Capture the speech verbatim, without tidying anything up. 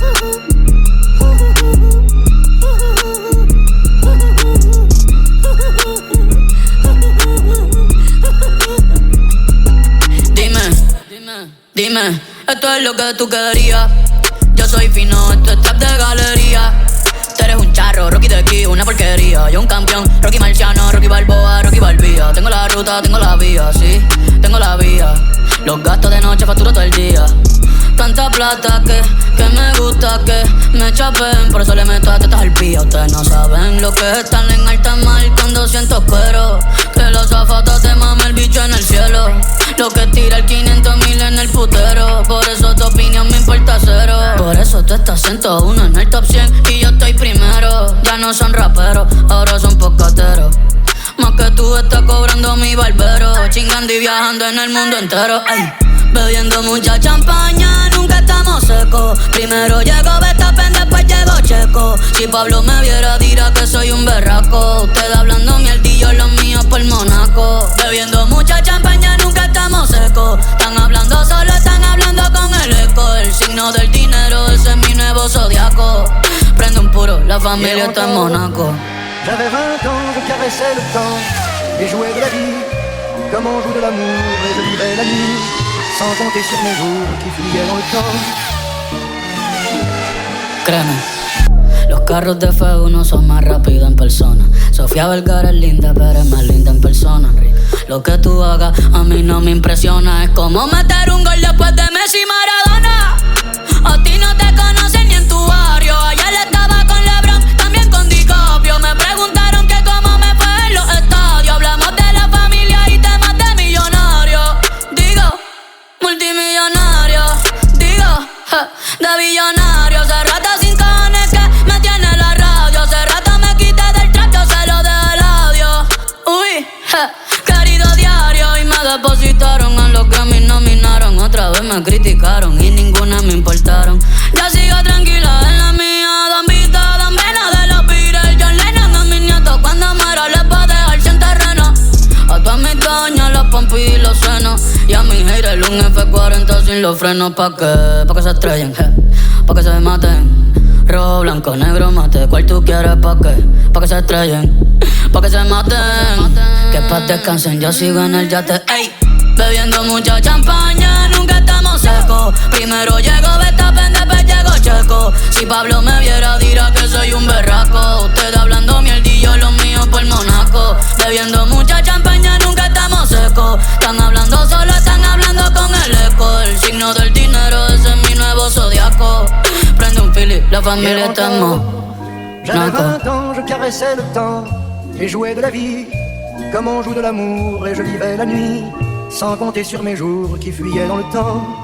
Dime, esto es lo que tú querías. Yo soy fino, esto es trap de galería. Tú eres un charro, Rocky de aquí, una porquería. Yo un campeón, Rocky Marciano, Rocky Balboa, Rocky Balbía. Tengo la ruta, tengo la vía, sí, tengo la vía. Los gastos de noche facturo todo el día. Tanta plata que, que me gusta que me chapen. Por eso le meto a tetas al pía. Ustedes no saben lo que es estar en alta mar con doscientos cueros. Que los zapatos te mame el bicho en el cielo. Lo que tira el quinientos mil en el putero. Por eso tu opinión me importa cero. Por eso tú estás ciento uno en el top cien y yo estoy primero. Ya no son raperos, ahora son poscateros. Más que tú estás cobrando mi barbero. Chingando y viajando en el mundo entero. Ay. Bebiendo mucha champaña, nunca estamos secos. Primero llego Verstappen, después llego Checo. Si Pablo me viera dirá que soy un berraco. Ustedes hablando mierdillo, los míos por Monaco. Bebiendo mucha champaña, nunca estamos secos. Están hablando solo, están hablando con el eco. El signo del dinero, ese es mi nuevo zodiaco. Prende un puro, la familia está en Monaco. J'avais vingt ans, je caressais le temps et jouais de la vie comme on joue de l'amour, et je vivais la nuit sans compter sur mes jours qui fuyaient dans le temps. Créeme, los carros de F uno son más rápidos en persona. Sofía Vergara es linda, pero es más linda en persona. Lo que tú hagas a mí no me impresiona. Es como meter un gol después de Messi y Maradona. A ti no te conocen ni en tu barrio. Ayer estaba con LeBron, también con DiCaprio. Me preguntaron que cómo me fue en los estadios. Hablamos de la familia y temas de millonarios. Digo, multimillonario. Digo, ja, de billonario. Hace rato sin cojones que me tiene la radio. Hace rato me quité del trap, yo se lo dejo el audio. Uy, ja, querido diario. Y me depositaron a los que me nominaron. Otra vez me criticaron y ninguna me importaron. Ya sigo tranquila en la mía. Don Vito, Don Vena de los Beatles. John Lennon a mis nietos cuando muera les va a dejar sin terreno. A todas mis doñas los pompis y los senos. Y a mis haters un F cuarenta sin los frenos. Pa' que, pa' que se estrellen, je, pa' que se maten. Rojo, blanco, negro, mate. ¿Cuál tú quieres pa' qué? Pa' que se estrellen, pa' que se maten. Que pa' descansen, yo sigo en el yate, ey. Bebiendo mucha champaña, nunca estamos secos. Primero llego Verstappen, después llego Checo. Si Pablo me viera dirá que soy un berraco. Ustedes hablando mierdillo, los míos por Monaco. Bebiendo mucha champaña, nunca estamos secos. Están hablando solo, están hablando con el eco. El signo del dinero, ese es mi nuevo zodiaco. Prende un fili, la familia está en Monaco. J'avais vingt ans, je caressais le temps et jouais de la vie comme on joue de l'amour, et je vivais la nuit sans compter sur mes jours qui fuyaient dans le temps.